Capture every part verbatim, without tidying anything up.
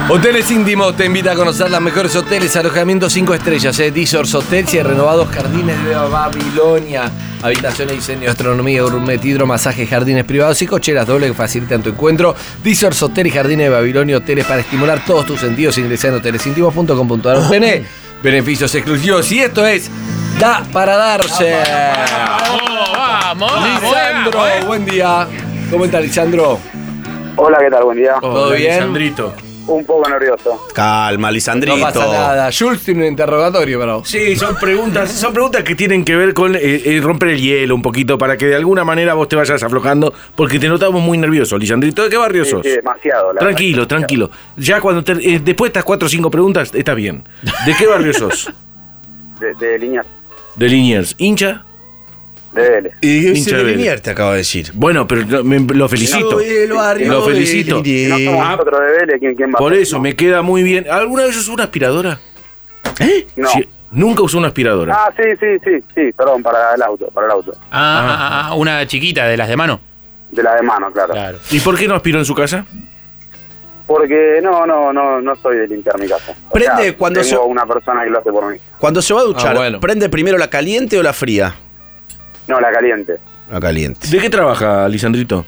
Hoteles Íntimos te invita a conocer los mejores hoteles, alojamientos cinco estrellas, eh. Dizors Hotels y renovados jardines de Babilonia. Habitaciones, diseño, gastronomía, gourmet, hidromasaje, jardines privados y cocheras doble que facilitan tu encuentro. Dizors Hotel y Jardines de Babilonia, hoteles para estimular todos tus sentidos. Ingresa en hoteles íntimos punto com punto a r. Obtené beneficios exclusivos y esto es Da para Darse. ¡Vamos, vamos! Lisandro, vamos, eh. buen día. ¿Cómo está, Lisandro? Hola, ¿qué tal? Buen día. ¿Todo Hola, bien? Lisandrito. Un poco nervioso. Calma, Lisandrito. No pasa nada. Jules tiene un interrogatorio para vos. Sí, son preguntas, son preguntas que tienen que ver con eh, eh, romper el hielo un poquito para que de alguna manera vos te vayas aflojando, porque te notamos muy nervioso, Lisandrito. ¿De qué barrio Sí, sos? sí, demasiado. La Tranquilo, verdad. tranquilo. Ya cuando te- eh, después de estas cuatro o cinco preguntas, está bien. ¿De qué barrio sos? De, de Liniers, De Liniers. ¿Hincha? de Vélez. Y Hincha ese de de Vélez. Liniers te acabo de decir. Bueno, pero lo, me- lo felicito. Soy el barrio Lo de felicito. Si no Liniers. somos nosotros de Vélez, ¿quién, quién va Por a ser? eso, No. me queda muy bien. ¿Alguna vez usó una aspiradora? ¿Eh? No. Sí, nunca usó una aspiradora. Ah, sí, sí, sí, sí, perdón, para el auto, para el auto. Ah, ah, una chiquita de las de mano. De la de mano, claro. Claro. ¿Y por qué no aspiró en su casa? Porque no, no, no, no soy de limpiar mi casa. O Prende sea, cuando tengo se- una persona que lo hace por mí. Cuando se va a duchar, Ah, bueno. ¿prende primero la caliente o la fría? No, la caliente. La caliente. ¿De qué trabaja, Lisandrito?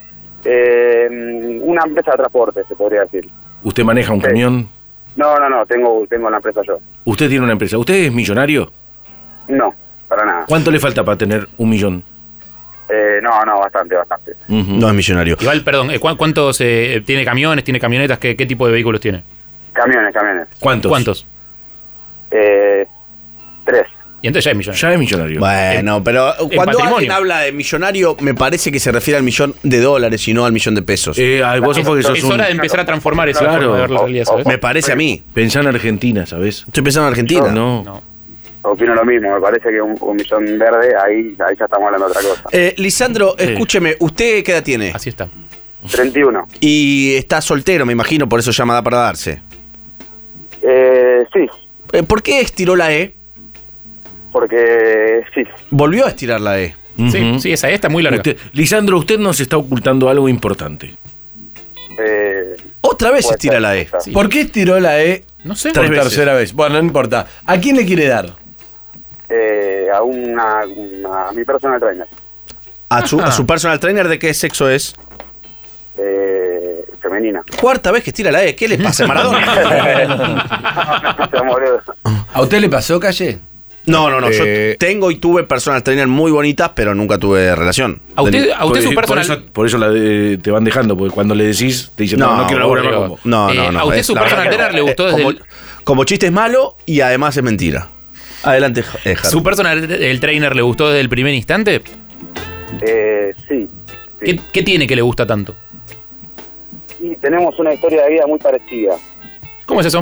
Eh, una empresa de transporte, se podría decir. ¿Usted maneja un Sí. camión? No, no, no, tengo, tengo la empresa yo. ¿Usted tiene una empresa? ¿Usted es millonario? No, para nada. ¿Cuánto le falta para tener un millón? Eh, no, no, bastante, bastante. Ujú. No es millonario. Igual, perdón, eh, ¿cu- ¿cuántos eh, tiene camiones, tiene camionetas? ¿Qué, qué tipo de vehículos tiene? Camiones, camiones. ¿Cuántos? ¿Cuántos? Eh, tres. Y entonces ya es millonario. Ya es millonario. Bueno, pero cuando patrimonio. alguien habla de millonario, me parece que se refiere al millón de dólares y no al millón de pesos. Eh, ay, vos sos porque sos Es un... hora de empezar a transformar esa Claro. forma de ver la realidad, ¿sabes? Me parece a mí. Pensá en Argentina, ¿sabes? Estoy pensando en Argentina. No. No. Opino lo mismo, me parece que un, un millón verde, ahí, ahí ya estamos hablando de otra cosa. Eh, Lisandro, Sí. escúcheme, ¿usted qué edad tiene? Así está. treinta y uno. Y está soltero, me imagino, por eso llama Da para Darse. Eh, sí, Eh, ¿Por qué estiró la E? porque sí. Volvió a estirar la E. Sí, Ujú. sí, esa está muy larga. Usted- Lisandro, usted nos está ocultando algo importante. Eh, Otra vez puede estira ser, la E. puede ser. ¿Por qué estiró la E No sé. por Tres veces. tercera vez? Bueno, no importa. ¿A quién le quiere dar? Eh, a una, una- a mi personal trainer. ¿A su, a su personal trainer de qué sexo es? Eh, femenina. Cuarta vez que estira la E. ¿Qué le pasa, Maradona? No seas boludo. ¿A usted le pasó, Calle? No, no, no. Eh, Yo tengo y tuve personal trainer muy bonitas, pero nunca tuve relación. ¿A usted, a usted por, su personal... por eso, por eso la de- te van dejando, porque cuando le decís, te dicen, no, no, quiero laburar más obvio. con vos. No, Eh, no, no. ¿a usted es- su la personal verdad que trainer le gustó eh, desde como, el- como chiste es malo y además es mentira. Adelante, eh, Harry. ¿Su personal el trainer le gustó desde el primer instante? Eh, sí. sí. ¿Qué, qué tiene que le gusta tanto? Y tenemos una historia de vida muy parecida. ¿Cómo es eso?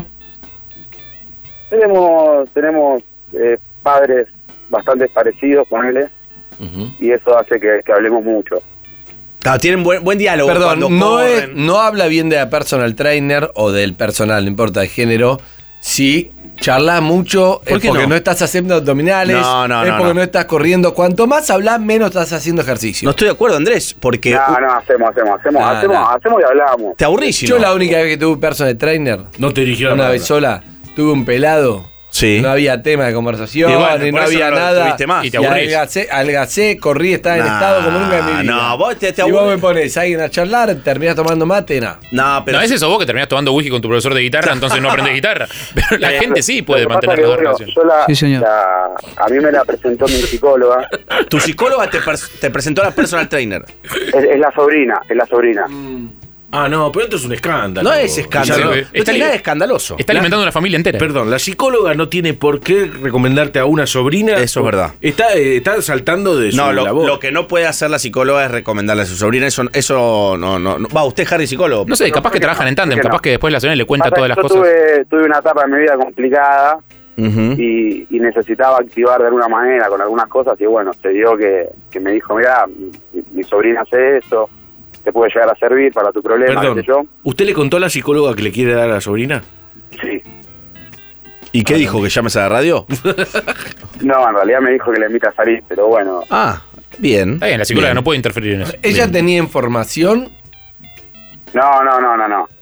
Tenemos, tenemos eh, padres bastante parecidos con él Ujú. y eso hace que, que hablemos mucho. Ah, tienen buen, buen diálogo. Perdón, cuando no, es, corren. no habla bien de la personal trainer o del personal, no importa el género. Si charlas mucho ¿Por es qué porque no? no? estás haciendo abdominales, No, no, es no, porque no. no. estás corriendo. Cuanto más hablas, menos estás haciendo ejercicio. No estoy de acuerdo, Andrés, porque No, uh, no, hacemos, hacemos, hacemos, No, hacemos, no. hacemos y hablamos. te aburrís. si Yo no. la única vez que tuve un personal trainer, No te dirigieron una la vez palabra. sola, tuve un pelado. Sí. No había tema de conversación, Y bueno, ni por no eso había no lo nada. tuviste más. Y te aburrís. algacé, algacé, corrí, estaba en Nah, estado como nunca en mi vida. no, vos te- te y vos aburrís. me pones a alguien a charlar, terminás tomando mate, no. No, pero No, es eso vos que terminás tomando whisky con tu profesor de guitarra, entonces no aprendes guitarra. Pero la Eh, gente sí lo puede que pasa mantener que, las dos bueno, relaciones. yo la, Sí, señor. la- a mí me la presentó mi psicóloga. tu psicóloga te, pers- te presentó a la personal trainer. Es, es la sobrina, es la sobrina. Ah, no, pero esto es un escándalo. No es escándalo. Sí, No, sí. no Está tiene li- nada de escandaloso. Está La- alimentando una familia entera. Perdón, la psicóloga no tiene por qué recomendarte a una sobrina. Eso es verdad. Está, eh, está saltando de su No, lo, labor. lo que no puede hacer la psicóloga es recomendarle a su sobrina. Eso, eso no, no, no. Va, usted, Harry, psicólogo. No sé, capaz que trabajan en tándem, ¿por qué no? capaz que después la señora le cuenta Pasa todas que las yo cosas. Tuve, tuve una etapa en mi vida complicada Ujú. y, y necesitaba activar de alguna manera con algunas cosas y bueno, se dio que, que me dijo, mira, mi, mi sobrina hace eso, te puede llegar a servir para tu problema, Perdón, qué sé yo. ¿usted le contó a la psicóloga que le quiere dar a la sobrina? Sí. ¿Y qué dijo? ¿Que llames a la radio? No, en realidad me dijo que le invita a salir, pero bueno, Ah, bien. Está bien, la psicóloga Bien. no puede interferir en eso. Ella Bien. tenía información. no, no, no, no, no.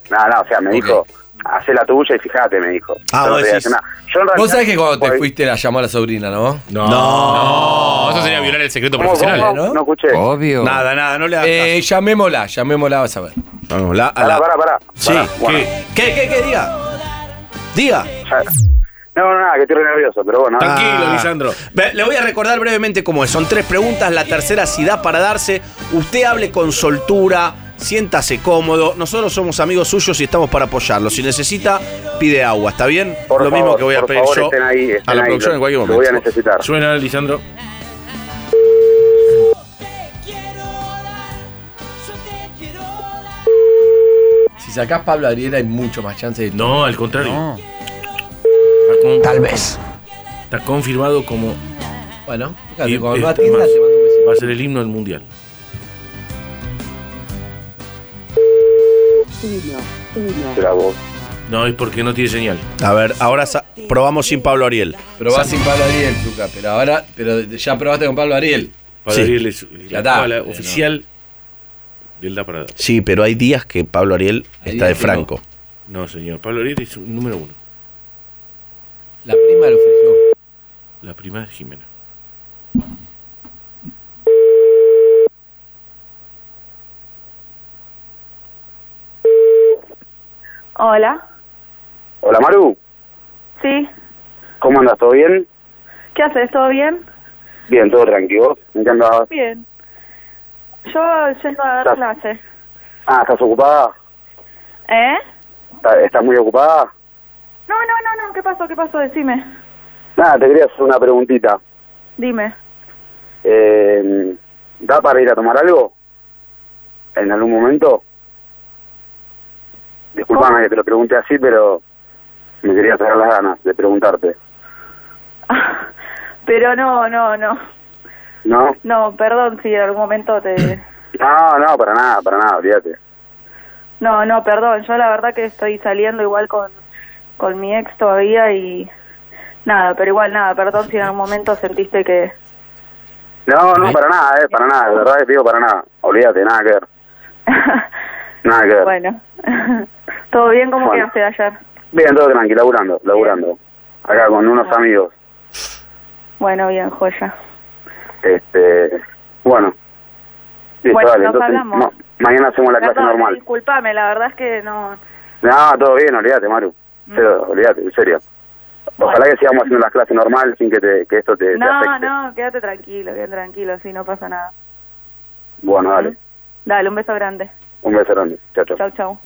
No, no, o sea, me Ok. dijo, hacé la tuya y fíjate, me dijo. Ah, Yo no vos te voy a decís. hacer nada. Yo en Vos realidad- sabés que cuando te Pues, fuiste la llamó a la sobrina, ¿no? No. No, eso sería violar el secreto ¿cómo, profesional. cómo? ¿no? No escuché. Obvio. Nada, nada, no le hagas Eh, llamémosla, llamémosla, vas a ver. caso. Vamos, la, a Pará, la- pará, pará. Sí, pará. Bueno, ¿Qué, qué, qué? Diga. Diga. ya- No, no, nada, que estoy re nervioso, pero bueno. Tranquilo, Ah. Lisandro. Ve, Le voy a recordar brevemente cómo es. Son tres preguntas, la tercera si da para darse. Usted hable con soltura, siéntase cómodo. Nosotros somos amigos suyos y estamos para apoyarlo. Si necesita, pide agua, ¿está bien? Por Lo favor, mismo que voy a por pedir favor, yo estén ahí, estén a la ahí, producción lo- en cualquier lo momento. voy a necesitar. Suena, Lisandro. Si sacás Pablo Ariel hay mucho más chance de... No, al contrario. No. Está con- Tal vez. Está confirmado como Bueno, fíjate, Y cuando es no atienda más, te mando un besito. va a ser el himno del mundial. Será vos. No, es porque no tiene señal. A ver, ahora sa- probamos sin Pablo Ariel. Probás sin Pablo Ariel, Zucca, pero ahora, pero ya probaste con Pablo Ariel. Para Sí. Ariel es Ya la está. tabla Eh, oficial del Da para dar. Sí, pero hay días que Pablo Ariel Hay está de días que Franco. No, señor. Pablo Ariel es un número uno. La prima lo ofreció. La prima es Jimena. Hola. Hola, Maru. Sí. ¿Cómo andas? ¿Todo bien? ¿Qué haces? ¿Todo bien? Bien, todo tranquilo. ¿En qué andabas? Bien. Yo yendo a dar ¿Estás- clase. Ah, ¿estás ocupada? ¿Eh? ¿Estás, estás muy ocupada? No, no, no, no. ¿Qué pasó? ¿Qué pasó? Decime. Nada, te quería hacer una preguntita. Dime. Eh, ¿Da para ir a tomar algo? ¿En algún momento? Disculpame que te lo pregunte así, pero me quería sacar las ganas de preguntarte. Pero no, no, no. ¿No? No, perdón si en algún momento te... No, no, para nada, para nada, olvídate. No, no, perdón. Yo la verdad que estoy saliendo igual con, con mi ex todavía y... Nada, pero igual nada. Perdón si en algún momento sentiste que... No, no, para nada, eh, para nada, de verdad que te digo para nada. Olvídate, nada que ver, nada que ver. Bueno. ¿Todo bien? ¿Cómo Bueno. quedaste ayer? Bien, todo tranquilo, laburando, laburando. Acá con unos amigos. Bueno, bien, joya. Este, bueno. Listo, Bueno, dale, nos entonces hablamos. ma- mañana hacemos la clase Perdón, normal. disculpame, la verdad es que no... No, todo bien, olvídate, Maru. Pero, olvídate, en serio. Ojalá que sigamos haciendo las clases normal sin que, te, que esto te, te No, afecte. no, quédate tranquilo, quédate tranquilo, sí, no pasa nada. Bueno, dale. Dale, un beso grande. Un beso grande. Chao, chao. Chau, chau.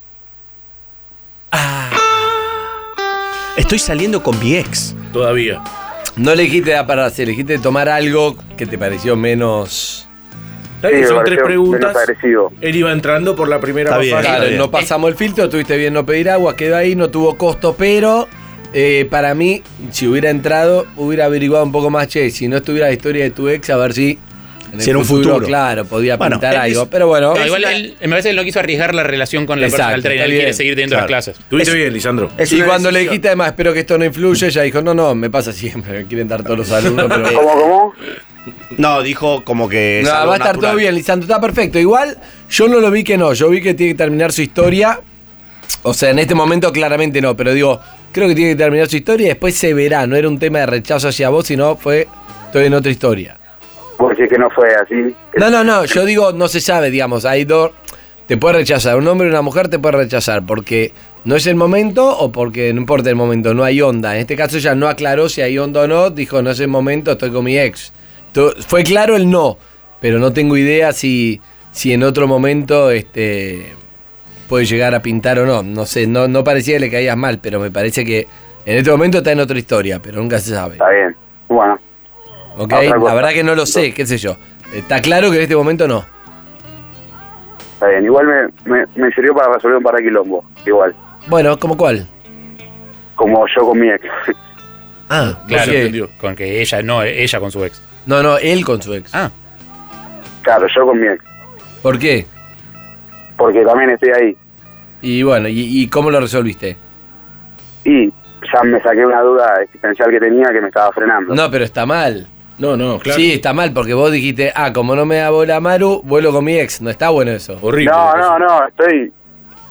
Estoy saliendo con mi ex. Todavía. No le dijiste da para hacer, le dijiste tomar algo que te pareció menos... Está bien, Sí, me son tres pareció preguntas. menos agresivo. Él iba entrando por la primera Está bien, fase. Claro, está bien. no pasamos el filtro, tuviste bien no pedir agua, quedó ahí, no tuvo costo, pero eh, para mí, si hubiera entrado, hubiera averiguado un poco más, che, si no estuviera la historia de tu ex, a ver si en Si era un futuro. claro, podía Bueno, pintar él algo, es- pero bueno. No, igual él, me parece que él no quiso arriesgar la relación con la Exacto, persona altera y está él bien. quiere seguir teniendo Claro. las clases. Estuviste Es- bien, Lisandro. Es Y una cuando le decisión. dijiste además, espero que esto no influya, ella dijo, no, no, me pasa siempre, me quieren dar todos los alumnos, pero... ¿Cómo, cómo? No, dijo como que. es No, algo va a estar natural. todo bien, Lisandro, está perfecto. Igual, yo no lo vi que no, yo vi que tiene que terminar su historia. O sea, en este momento claramente no, pero digo, creo que tiene que terminar su historia y después se verá. No era un tema de rechazo hacia vos, sino fue, estoy en otra historia. Porque es que no fue así. No, no, no, yo digo, no se sabe, digamos, hay dos... Te puede rechazar, un hombre y una mujer te puede rechazar porque no es el momento o porque no importa el momento, no hay onda. En este caso ella no aclaró si hay onda o no, dijo, no es el momento, estoy con mi ex. To- Fue claro el no, pero no tengo idea si, si en otro momento este, puede llegar a pintar o no. No sé, no, no parecía que le caías mal, pero me parece que en este momento está en otra historia, pero nunca se sabe. Está bien. Bueno, ¿Ok? Otra La cosa. verdad que no lo sé, qué sé yo. Está claro que en este momento no. está bien. Igual me, me, me sirvió para resolver un par de quilombos. Igual. Bueno, ¿cómo cuál? Como yo con mi ex. Ah, Claro, ¿por qué? entendió. con que ella, no, ella con su ex. No, no, él con su ex. Ah, Claro, yo con mi ex. ¿Por qué? Porque también estoy ahí. Y bueno, ¿y, y cómo lo resolviste? Y ya me saqué una duda existencial que tenía que me estaba frenando. No, pero está mal. No, no, claro. Sí, está mal, porque vos dijiste, ah, como no me da bola Maru, vuelo con mi ex. No está bueno eso. Horrible. No, no, no, estoy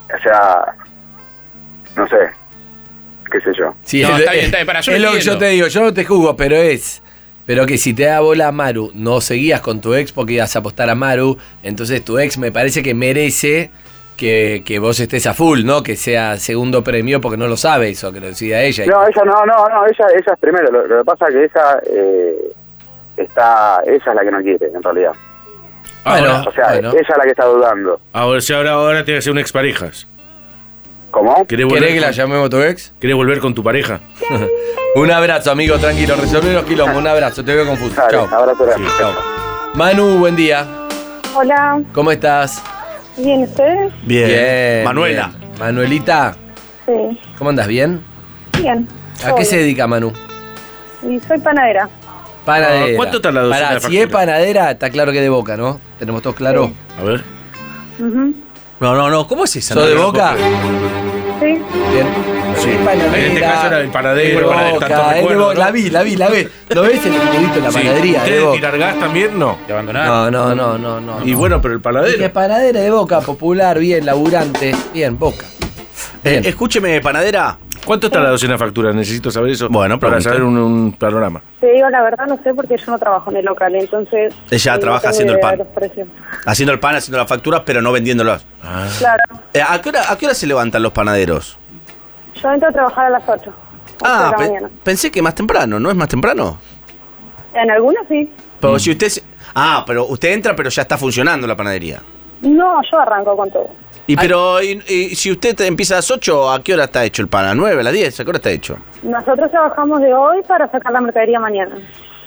o sea, no sé, qué sé yo. Sí, No, es, está bien, es- está bien, pará, yo es lo lo que yo entiendo. te digo, yo no te juzgo, pero es. Pero que si te da bola Maru, no seguías con tu ex porque ibas a apostar a Maru, entonces tu ex me parece que merece que, que vos estés a full, ¿no? Que sea segundo premio porque no lo sabe eso, que lo decida ella. No, ella no, no, no, ella, ella es primero. Lo, lo que pasa es que ella eh, está, ella es la que no quiere, en realidad. Bueno, Ahora, O sea, bueno. ella es la que está dudando. ahora, si ahora, ahora te voy a hacer una exparejas. ¿Cómo? ¿Querés volver, ¿Querés que la con, llamemos a tu ex? ¿Querés volver con tu pareja? Un abrazo, amigo, tranquilo, resolvé los quilombos, un abrazo, te veo confuso. Dale, Chao. abrazo grande. Chao. Manu, buen día. Hola, ¿Cómo estás? ¿bien ustedes? Bien. Manuela. bien. Manuelita, Sí, ¿cómo andas? ¿Bien? bien. ¿A qué se dedica Manu? Y soy panadera. Panadera. Ah, ¿cuánto está la docena Pará, de si es factura? panadera, está claro que es de Boca, ¿no? ¿Tenemos todos claro? A ver. Ujú. No, no, no. ¿Cómo es esa? ¿Sos de No, no, Boca? Sí, Bien. Sí. Es panadera, En este caso era el panadero, de el panadero, Boca, tanto es de recuerdo, Boca. ¿no? La vi, la vi, la vi. ¿Lo ves el dibujito de la Sí. panadería? de ¿Ustedes Boca? tirar gas también? No. ¿Te abandonar? No, no, no, no, no. Y no. bueno, pero el Dije panadero. panadera de Boca, popular, bien, laburante. Bien, Boca. Eh, Bien. escúcheme, panadera. ¿Cuánto está la docena de facturas? Necesito saber eso Bueno, para pregunte. saber un, un panorama. te digo la verdad, no sé porque yo no trabajo en el local, entonces... Ella no trabaja tengo haciendo el idea pan. de los precios. Haciendo el pan, haciendo las facturas, pero no vendiéndolas. Ah. Claro, Eh, ¿a, qué hora, ¿A qué hora se levantan los panaderos? yo entro a trabajar a las ocho. ocho Ah, de la pe- mañana. pensé que más temprano, ¿no es más temprano? En algunas sí. Pero si usted... se- Ah, pero usted entra, pero ya está funcionando la panadería. No, yo arranco con todo. Y pero y, y si usted te- empieza a las ocho, ¿a qué hora está hecho el pan? ¿A las nueve, a las diez? ¿A qué hora está hecho? Nosotros trabajamos de hoy para sacar la mercadería mañana.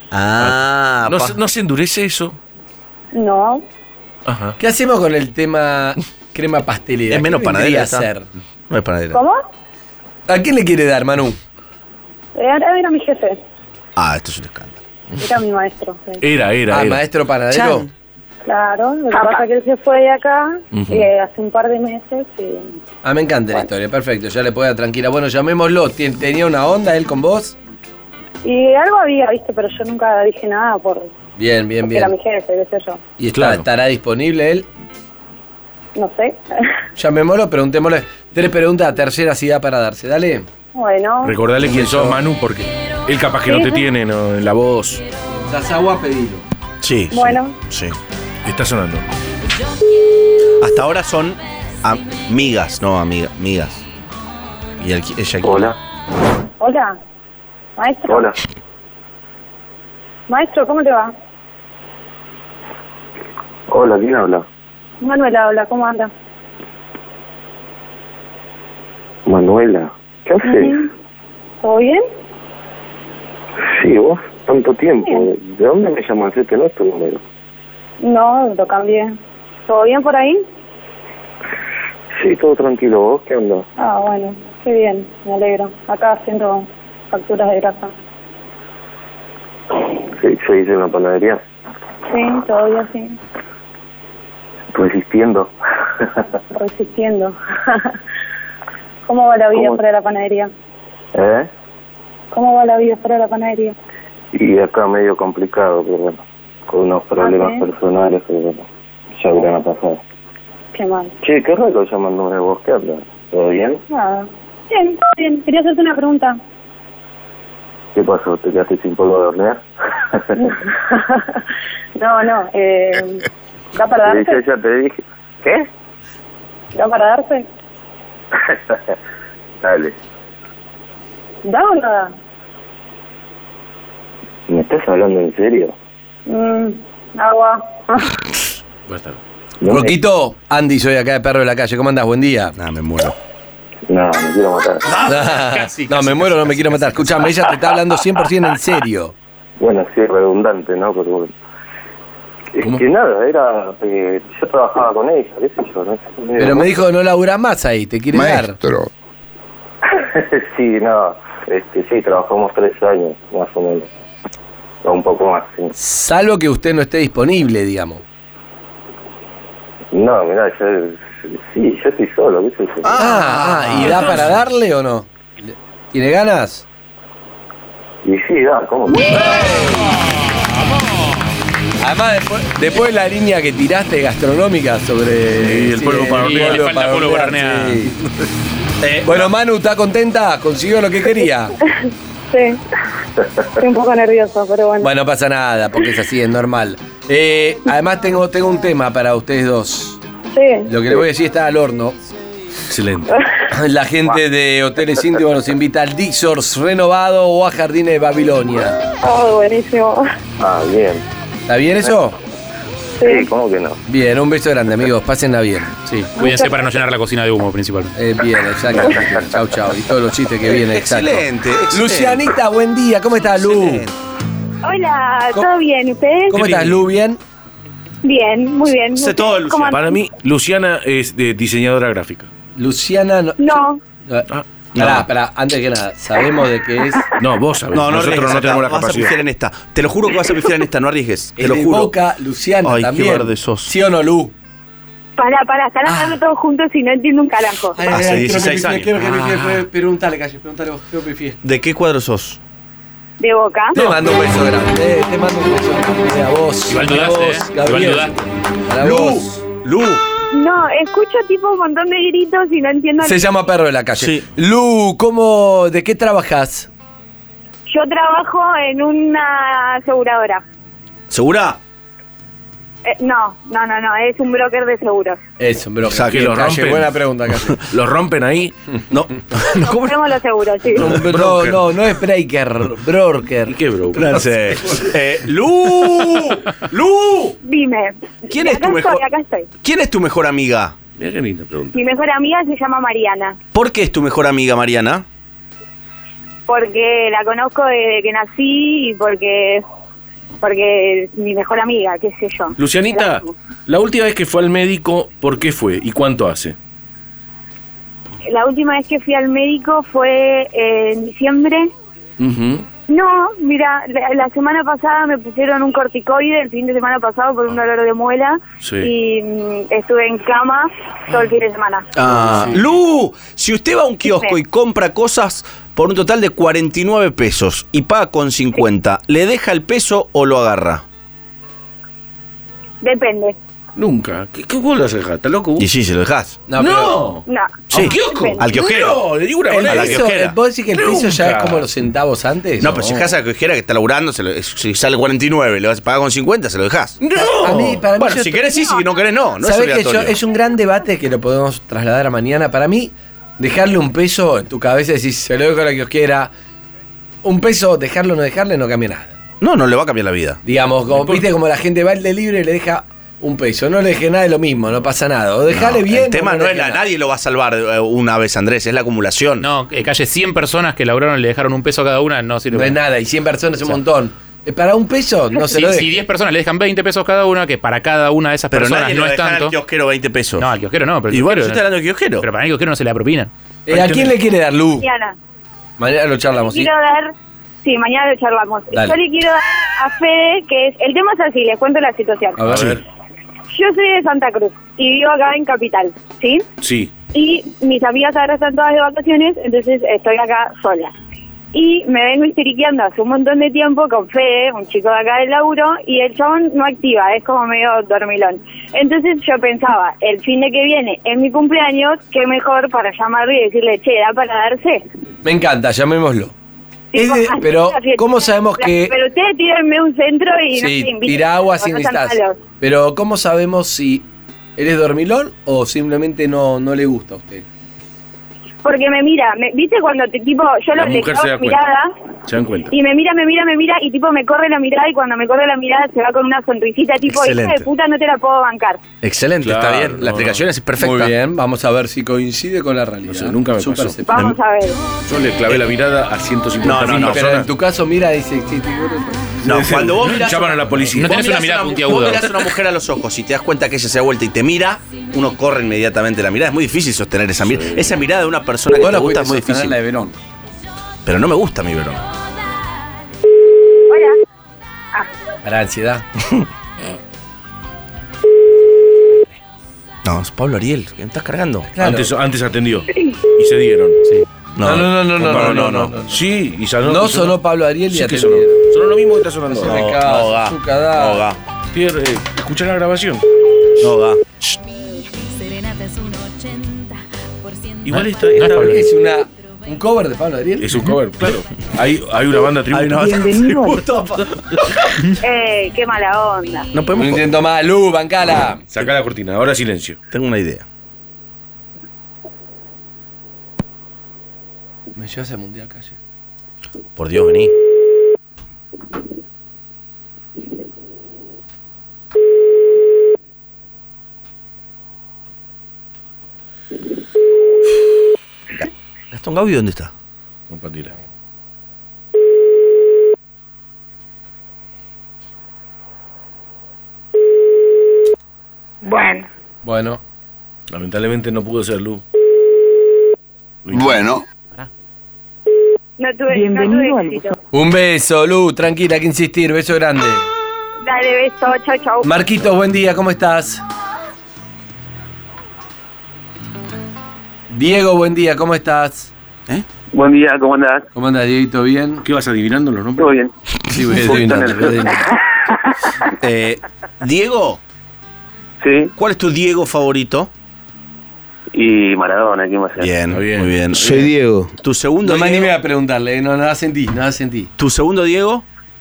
Ah, ¿No, pa- se- ¿No se endurece eso? No, Ajá. ¿Qué hacemos con el tema crema pastelera? es menos ¿Qué panadera. vendría a esta. hacer? No es panadera. ¿cómo? ¿A quién le quiere dar, Manu? Era, era mi jefe, Ah, esto es un escándalo. era mi maestro. sí. Era, era, Ah, era. maestro panadero. Chan. Claro, lo que pasa es que él se fue de acá Ujú. eh, hace un par de meses y... Ah, me encanta la historia, perfecto, ya le puedo dar tranquila. Bueno, llamémoslo. ¿Tien- ¿Tenía una onda él con vos? Y algo había, viste, pero yo nunca dije nada por... Bien, bien, porque era mi bien. jefe, qué sé yo. ¿Y está- Claro. estará disponible él? No sé. Llamémoslo, preguntémosle. Tres preguntas, tercera si da para darse. Dale. Bueno, Recordale quién sos, Manu, porque él capaz que no Sí, te sí. tiene ¿no? en la voz. Das agua, pedilo. Sí. sí, Bueno. Sí. Está sonando. Hasta ahora son amigas, no amiga, amigas. Y el- ella Hola, hola. Maestro. hola. Maestro, ¿cómo te va? Hola, ¿quién habla? Manuela habla, ¿cómo anda? Manuela. ¿Qué haces? Ujú. ¿Todo bien? Sí, vos, tanto tiempo. Bien. ¿De dónde me llamas? Este no es tu número. No, lo cambié. ¿Todo bien por ahí? Sí, todo tranquilo. ¿Vos qué onda? Ah, bueno, qué bien, me alegro. Acá haciendo facturas de grasa. Sí, se dice en la panadería. Sí, todavía sí. Resistiendo. Resistiendo. ¿Cómo va la vida ¿Cómo? fuera de la panadería? ¿Eh? ¿Cómo va la vida fuera de la panadería? Y acá medio complicado, pero bueno. Con unos problemas sí. personales que bueno, ya irán a pasar. Qué mal. Che, ¿qué raro llaman de vos? ¿Qué hablas? ¿Todo bien? Nada. Bien, todo bien. Quería hacerte una pregunta. ¿Qué pasó? ¿Te quedaste sin polvo de hornear? no, no. Eh, ¿Da para Sí, yo darse? ya te dije. ¿Qué? ¿Da para darse? Dale. ¿Da o no da? ¿Me estás hablando en serio? Mm, agua. Buenas tardes. No, me- Roquito, Andy, soy acá de Perro de la Calle. ¿Cómo andás? Buen día. Nah, me muero. no, me quiero matar. Casi, no, casi, me muero, casi, no me quiero matar. Escuchame, ella te está hablando cien por ciento en serio. Bueno, sí, redundante, ¿no? Pero bueno. Es ¿Cómo? que nada, era... eh, yo trabajaba con ella, qué sé yo, ¿no? Pero me dijo no laburás más ahí, te quiere dar. sí, no, este, sí, trabajamos tres años, más o menos. O un poco más, sí. Salvo que usted no esté disponible, digamos. No, mirá, yo... Sí, yo estoy solo, qué sé yo. Ah, ah, ¿y da para darle o no? ¿Tiene ganas? Y sí, da, ¿cómo? Además, después, después de la línea que tiraste gastronómica sobre Sí, el polvo para hornear. polvo Le falta polvo para hornear. sí. Eh, Bueno, Manu, ¿está contenta? ¿Consiguió lo que quería? Sí. Estoy un poco nervioso, pero bueno. Bueno, no pasa nada, porque es así, es normal. Eh, además, tengo, tengo un tema para ustedes dos. Sí. Lo que les voy a decir está al horno. Excelente. La gente de Hoteles Íntimos nos invita al Dixors renovado o a Jardines de Babilonia. Oh, buenísimo. Ah, bien. ¿Está bien eso? Sí, ¿cómo que no? Bien, un beso grande, amigos. Pásenla bien. Sí, cuídense para no llenar la cocina de humo, principalmente. Eh, bien, exacto. Chau, chau. Y todos los chistes que vienen, exacto. excelente, excelente. Lucianita, buen día. ¿Cómo estás, Lu? Excelente. Hola, ¿Cómo- ¿todo bien? ¿Ustedes? ¿Cómo estás, Lu? ¿Bien? Bien, muy bien. Sé todo de ¿Ustedes cómo Luciana. andan? Para mí, Luciana es de diseñadora gráfica. Luciana. No. No, Ah, Pará, pará, antes que nada, sabemos de qué es. no, vos sabés. No, no Nosotros arriesgues no acá, tenemos la vas a capacidad. pifiar en esta. Te lo juro que vas a pifiar en esta, no arriesgues. Te Es lo de juro. Boca, Luciana Ay, qué también. verde sos. ¿Sí o no, Lu? para, para, están hablando todos juntos y no entiendo un carajo. Ay, Hace ay, ay, dieciséis creo que años. Creo que Ah. prefiere, preguntale, Calle, preguntale vos, creo que prefiere. ¿De qué cuadro sos? De Boca. Te mando un beso grande, eh, te mando un beso grande a vos. Igual para dudaste, vos, eh. Gabriel. Igual dudaste. Para Lu, vos. Lu. No, escucho tipo un montón de gritos y no entiendo. Se llama Perro de la Calle. Sí. Lu, ¿cómo, ¿de qué trabajas? Yo trabajo en una aseguradora. ¿Segura? Eh, no, no, no, no, es un broker de seguros. Eso, bro. O sea, que Calle, lo rompen. buena pregunta, Calle. ¿Lo rompen ahí? No. no ¿cómo? Compramos los seguros, sí. No, no, no, no es breaker, broker. ¿Y qué, bro? Francés. Eh, ¡Lu! ¡Lu! Dime. ¿Quién es acá tu mejor- Estoy, acá estoy. ¿Quién es tu mejor amiga? Mira qué linda pregunta. Mi mejor amiga se llama Mariana, ¿Por qué es tu mejor amiga, Mariana? porque la conozco desde que nací y porque porque es mi mejor amiga, qué sé yo. Lucianita, La amo. la última vez que fue al médico, ¿por qué fue? ¿Y cuánto hace? La última vez que fui al médico fue en diciembre. Ujú. No, mira, la, la semana pasada me pusieron un corticoide, el fin de semana pasado por un dolor de muela Sí. y mm, estuve en cama todo el fin de semana. Ah, Lu, si usted va a un kiosco Sí. y compra cosas por un total de cuarenta y nueve pesos y paga con cincuenta, ¿le deja el peso o lo agarra? Depende. Nunca. ¿Qué, qué vos lo haces, ¿Estás loco? Y sí, se lo dejas. No, pero- No. Sí. ¿Al kiosco? Depende. Al kiosquero. No, le digo una El moneda. A la piso, kiosquera. ¿vos decís que el piso ya es Nunca. como los centavos antes? No, pero si dejas a la kiosquera que está laburando, se lo- si sale cuarenta y nueve, le vas a pagar con cincuenta, se lo dejas. ¡No! A mí, para mí, Bueno, yo si estoy- querés sí, si no querés no. No es ¿Sabés que yo- obligatorio. es un gran debate que lo podemos trasladar a mañana? Para mí, dejarle un peso en tu cabeza y decís, se lo dejo a la kiosquera. Un peso, dejarlo o no dejarle, no cambia nada. No, no le va a cambiar la vida. Digamos, como, viste como la gente va al delivery y le deja un peso. No le deje nada de lo mismo, no pasa nada. O dejale No, bien. el tema o no le es la, deje nada. nadie lo va a salvar eh, una vez, Andrés, es la acumulación. No, eh, calle cien personas que laburaron y le dejaron un peso a cada una, no sirve. No es nada, y cien personas es un montón. Eh, Para un peso, no se Si, lo si deje. diez personas le dejan veinte pesos cada una, que para cada una de esas pero personas nadie no lo es deja al tanto. kiosquero veinte pesos. No, al kiosquero no, pero el Y bueno, yo kiosquero estoy hablando de kiosquero. Pero para el kiosquero no se le da propina. Eh, ¿A quién le quiere dar luz? Mañana. Mañana lo charlamos, ¿sí? Quiero dar, sí, mañana lo charlamos. Dale. Yo le quiero dar a Fede, que es, el tema es así, les cuento la situación. A ver. A ver. Yo soy de Santa Cruz y vivo acá en Capital, ¿sí? Sí. Y mis amigas ahora están todas de vacaciones, entonces estoy acá sola. Y me vengo histeriqueando hace un montón de tiempo con Fede, un chico de acá del laburo, y el chabón no activa, es como medio dormilón. Entonces yo pensaba, el fin de que viene es mi cumpleaños, qué mejor para llamarle y decirle, che, da para darse. Me encanta, llamémoslo. Es Tipo, de- así pero, la fiesta. ¿cómo sabemos que...? Pero ustedes tírenme un centro y no Sí, se inviten, tira agua no sin sean necesitas. malos. Pero, ¿cómo sabemos si él es dormilón o simplemente no, no le gusta a usted? Porque me mira, me, ¿viste cuando te tipo, yo La lo mujer le se clavo da la cuenta. mirada ¿Se dan cuenta? y me mira, me mira, me mira y tipo me corre la mirada y cuando me corre la mirada se va con una sonrisita tipo, hija Excelente. de puta, no te la puedo bancar. Excelente, Claro, está bien. La no, explicación no. es perfecta. Muy bien, vamos a ver si coincide con la realidad. No sé, nunca me Súper pasó. se- Vamos a ver. Yo le clavé la mirada a ciento cincuenta No, no, mil no, Pero personas. en tu caso, mira, dice... sí, sí, No, cuando vos mirás Llaman a la policía. No vos tenés una mirás mirada mu- puntiaguda. Vos mirás a una mujer a los ojos y te das cuenta que ella se da vuelta y te mira, uno corre inmediatamente la mirada. Es muy difícil sostener esa mirada. Esa mirada de una persona que Bueno, te gusta pudiste es muy sostener difícil. la de Verón. Pero no me gusta mi verón. Hola. Para ansiedad. No, es Pablo Ariel. ¿Qué me estás cargando? Claro. Antes, antes atendió. Y se dieron. No, no, no, no, no, no, no, no. Sí, y sonó. No sonó Pablo Ariel y Sí que atendieron. sonó. Sonó lo mismo que está sonando No se ahora. me caga, No, ga. Zucca, da. No, ga. Pierre, eh, escuchá la grabación. No da. Igual esta, No es esta Pablo Es una, un cover de Pablo Ariel. es un cover, claro. Hay, hay una banda tributo. Hay una banda Eh, qué mala onda. No Un podemos. intento más, Lu, bancala. Sacá la cortina, ahora silencio. Tengo una idea. Me llevas al mundial, calle. Por Dios, vení. Gastón Gaudi, ¿dónde está? Compartila. Bueno. Bueno. Lamentablemente no pudo ser Lu. Bueno, No tuve, no tuve éxito. Un beso, Lu, tranquila, hay que insistir, beso grande. Dale, beso, chau, chau. Marquitos, buen día, ¿cómo estás? Diego, buen día, ¿cómo estás? Buen día, ¿cómo andás? ¿Cómo andas, Dieguito? ¿Bien? ¿Qué vas adivinando los nombres? ¿Todo bien? Sí, voy adivinando, voy adivinando. Eh, Diego, Sí, ¿cuál es tu Diego favorito? y Maradona, ¿quién va a ser? Bien, Está bien. muy bien. Soy Diego. ¿Tu segundo No me Diego? animé a preguntarle, no, nada sentí, nada sentí. ¿Tu segundo Diego?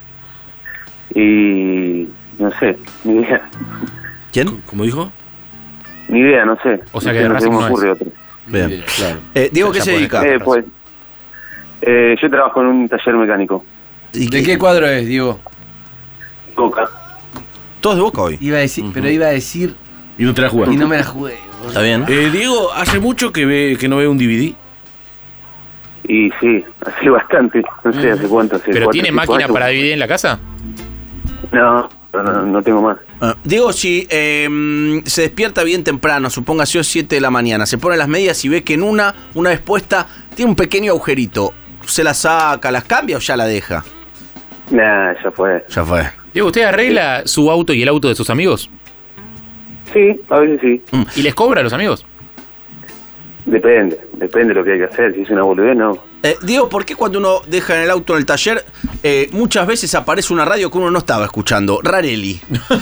Y no sé, ni idea, ¿Quién? ¿Cómo dijo? ni idea, no sé. O sea no que sé, no se Racing me no ocurre es. otro. Bien. Bien, claro. Eh, Diego, ¿qué Ya se podés. dedica? Eh, pues, eh, yo trabajo en un taller mecánico, ¿Y ¿De qué cuadro es, Diego? Boca. Todos de Boca hoy. Iba a decir, pero iba a decir Y no te la jugaste. y no me la jugué. boludo. Está bien. Eh, Diego, ¿hace mucho que ve que no ve un D V D? Y sí, hace bastante, no sé hace cuánto. Hace ¿Pero cuatro, tiene cinco máquina años. para dividir en la casa? No, no, no, no tengo más. Ah, Diego, si eh, se despierta bien temprano, supóngase a las siete de la mañana, se pone las medias y ve que en una, una vez puesta, tiene un pequeño agujerito. ¿Se la saca, las cambia o ya la deja? Nah, ya fue. Ya fue. Diego, ¿usted arregla su auto y el auto de sus amigos? Sí, a veces sí. ¿Y les cobra a los amigos? Depende, depende de lo que hay que hacer. Si es una boludez, no. Eh, Diego, ¿por qué cuando uno deja en el auto en el taller, eh, muchas veces aparece una radio que uno no estaba escuchando? Rareli.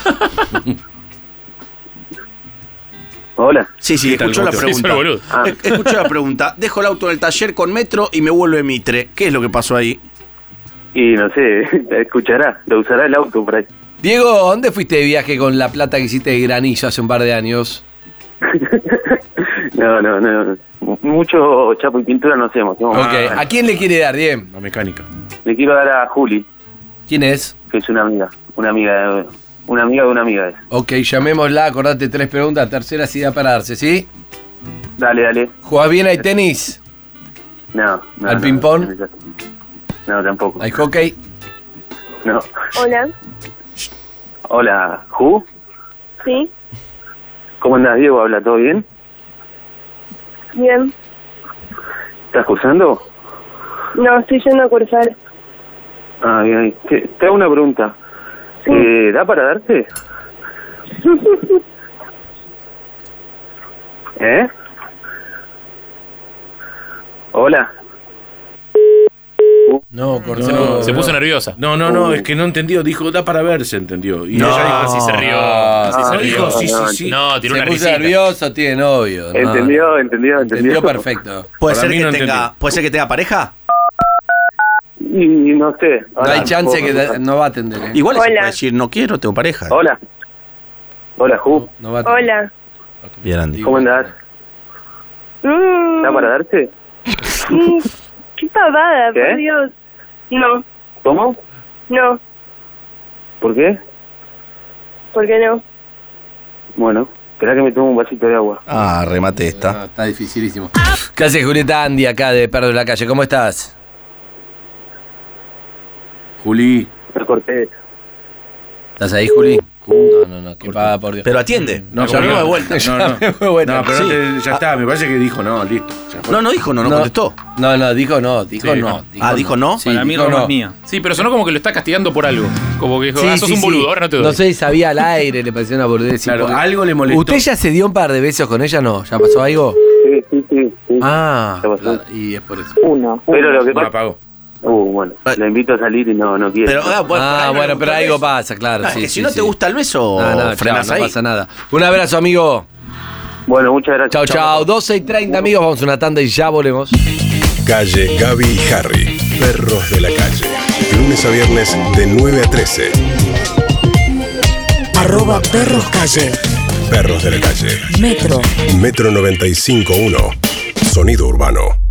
Hola. Sí, sí, ¿Qué tal, escuchó la Goto? Sí, soy pregunta. boludo. Ah. Eh, Escuchó la pregunta. Dejo el auto en el taller con metro y me vuelve Mitre. ¿Qué es lo que pasó ahí? Y no sé, escuchará, lo usará el auto por ahí. Diego, ¿dónde fuiste de viaje con la plata que hiciste de granillo hace un par de años? No, no, no. Mucho chapo y pintura no hacemos. No. Ok, ¿a quién le quiere dar, Diego? La mecánica. Le quiero dar a Juli, ¿Quién es? que es una amiga. Una amiga de una amiga de una amiga. Es. Ok, llamémosla, acordate tres preguntas, tercera sí da para darse, ¿sí? Dale, dale. ¿Jugás bien al tenis? No, no. ¿Al no, ping-pong? No, tampoco. ¿Al hockey? No. Hola. Hola, Ju. ¿Sí? ¿Cómo andás, Diego? ¿Habla todo bien? Bien. ¿Estás cursando? No, estoy yendo a cursar. Ah, bien. Te, te hago una pregunta. Sí. Eh, ¿Da para darte? ¿Eh? Hola. No, cortó. No, Se puso nerviosa. No, no, no, es que no entendió. Dijo, da para ver, se entendió. Y No, ella dijo, sí se rió. Ah, sí se no, rió. dijo, sí, sí, no, sí. No, tiró Se una puso risita. nervioso, tiene novio. no. Entendió, entendió, entendió. Entendió perfecto. ¿Puede Para ser, mí que no tenga, entendí. ¿Puede ser que tenga pareja? Y no sé. No Ahora, hay chance ¿puedo que preguntar? da- no va a atender. ¿eh? Igual se Hola. puede decir, no quiero, tengo pareja. Hola. Hola, Ju. No va a atender. Hola. Bien, Andy. ¿Cómo andás? Mm, ¿Da para darte? mm, qué pavada, ¿Qué? por Dios. No, ¿Cómo? no, ¿Por qué? ¿por qué no? Bueno, espera que me tomo un vasito de agua. Ah, remate esta. No, está dificilísimo. ¿Qué haces, Julieta Andy, acá de Perro de la Calle? ¿Cómo estás? Juli. Me corté. ¿Estás ahí, Juli? No, no, no, que paga por Dios. Pero atiende. No, Llamemos no, de vuelta. No, no. Muy buena. No, pero Sí. no te- ya está, me parece que dijo no, listo. Ya fue. No, no dijo, no, no, contestó. No, no, dijo no, dijo Sí, no. no. Ah, ¿dijo no? Sí, Para mí dijo Roma no. es mía. Sí, pero sonó como que lo está castigando por algo. Como que dijo, Sí, ah, sos sí, un sí. boludo, ahora no te doy. No sé si sabía al aire, le pareció una boludez. sí, Claro, porque- algo le molestó. ¿Usted ya se dio un par de besos con ella? No, ¿ya pasó algo? Sí, sí, sí. sí. Ah, ¿Qué pasó? claro, y es por eso. Uno. Pero lo que No, pasa, apagó. Uh, bueno, la invito a salir y no, no quiere. Pero, ah, bueno, Ah, por ahí no bueno, le pero gusta el algo beso. pasa, claro. No, es sí, que sí, si no sí. te gusta el beso, No, no, frenás chao, ahí. no pasa nada. Un abrazo, amigo. Bueno, muchas gracias. Chao, chao. doce y treinta, amigos. Vamos a una tanda y ya volvemos. Calle, Gaby y Harry. Perros de la calle. Lunes a viernes de nueve a trece. Arroba Perros Calle. Perros de la calle. Metro. Metro noventa y cinco punto uno. Sonido urbano.